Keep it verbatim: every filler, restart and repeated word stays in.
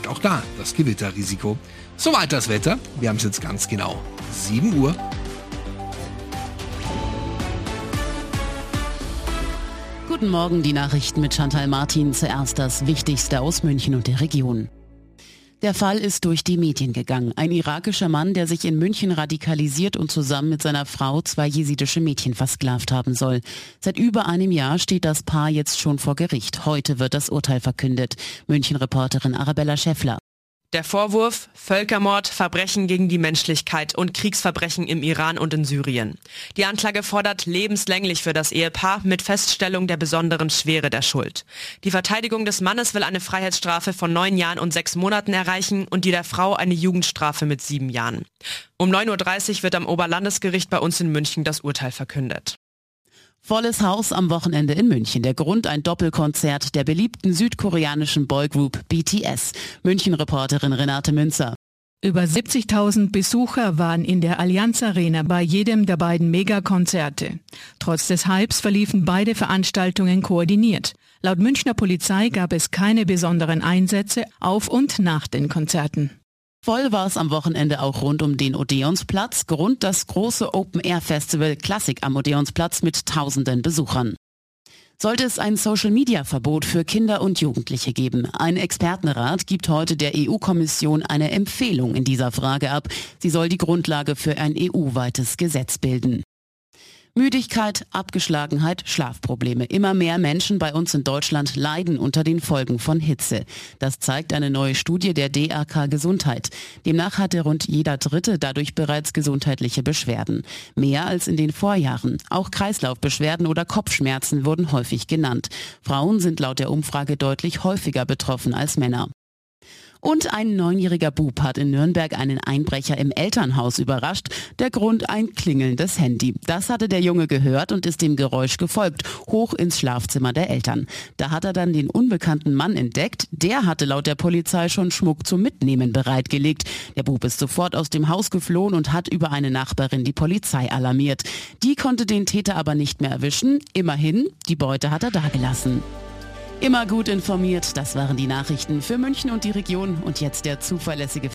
steigt auch da das Gewitterrisiko. Soweit das Wetter. Wir haben es jetzt ganz genau sieben Uhr. Guten Morgen, die Nachrichten mit Chantal Martin. Zuerst das Wichtigste aus München und der Region. Der Fall ist durch die Medien gegangen. Ein irakischer Mann, der sich in München radikalisiert und zusammen mit seiner Frau zwei jesidische Mädchen versklavt haben soll. Seit über einem Jahr steht das Paar jetzt schon vor Gericht. Heute wird das Urteil verkündet. München-Reporterin Arabella Schäffler. Der Vorwurf: Völkermord, Verbrechen gegen die Menschlichkeit und Kriegsverbrechen im Iran und in Syrien. Die Anklage fordert lebenslänglich für das Ehepaar mit Feststellung der besonderen Schwere der Schuld. Die Verteidigung des Mannes will eine Freiheitsstrafe von neun Jahren und sechs Monaten erreichen und die der Frau eine Jugendstrafe mit sieben Jahren. Um neun Uhr dreißig wird am Oberlandesgericht bei uns in München das Urteil verkündet. Volles Haus am Wochenende in München. Der Grund: ein Doppelkonzert der beliebten südkoreanischen Boygroup B T S. München-Reporterin Renate Münzer. Über siebzigtausend Besucher waren in der Allianz Arena bei jedem der beiden Megakonzerte. Trotz des Hypes verliefen beide Veranstaltungen koordiniert. Laut Münchner Polizei gab es keine besonderen Einsätze auf und nach den Konzerten. Voll war es am Wochenende auch rund um den Odeonsplatz, Grund das große Open-Air-Festival Klassik am Odeonsplatz mit tausenden Besuchern. Sollte es ein Social-Media-Verbot für Kinder und Jugendliche geben? Ein Expertenrat gibt heute der E U-Kommission eine Empfehlung in dieser Frage ab. Sie soll die Grundlage für ein E U-weites Gesetz bilden. Müdigkeit, Abgeschlagenheit, Schlafprobleme. Immer mehr Menschen bei uns in Deutschland leiden unter den Folgen von Hitze. Das zeigt eine neue Studie der D A K Gesundheit. Demnach hatte rund jeder Dritte dadurch bereits gesundheitliche Beschwerden. Mehr als in den Vorjahren. Auch Kreislaufbeschwerden oder Kopfschmerzen wurden häufig genannt. Frauen sind laut der Umfrage deutlich häufiger betroffen als Männer. Und ein neunjähriger Bub hat in Nürnberg einen Einbrecher im Elternhaus überrascht. Der Grund: ein klingelndes Handy. Das hatte der Junge gehört und ist dem Geräusch gefolgt, hoch ins Schlafzimmer der Eltern. Da hat er dann den unbekannten Mann entdeckt. Der hatte laut der Polizei schon Schmuck zum Mitnehmen bereitgelegt. Der Bub ist sofort aus dem Haus geflohen und hat über eine Nachbarin die Polizei alarmiert. Die konnte den Täter aber nicht mehr erwischen. Immerhin, die Beute hat er dagelassen. Immer gut informiert, das waren die Nachrichten für München und die Region. Und jetzt der zuverlässige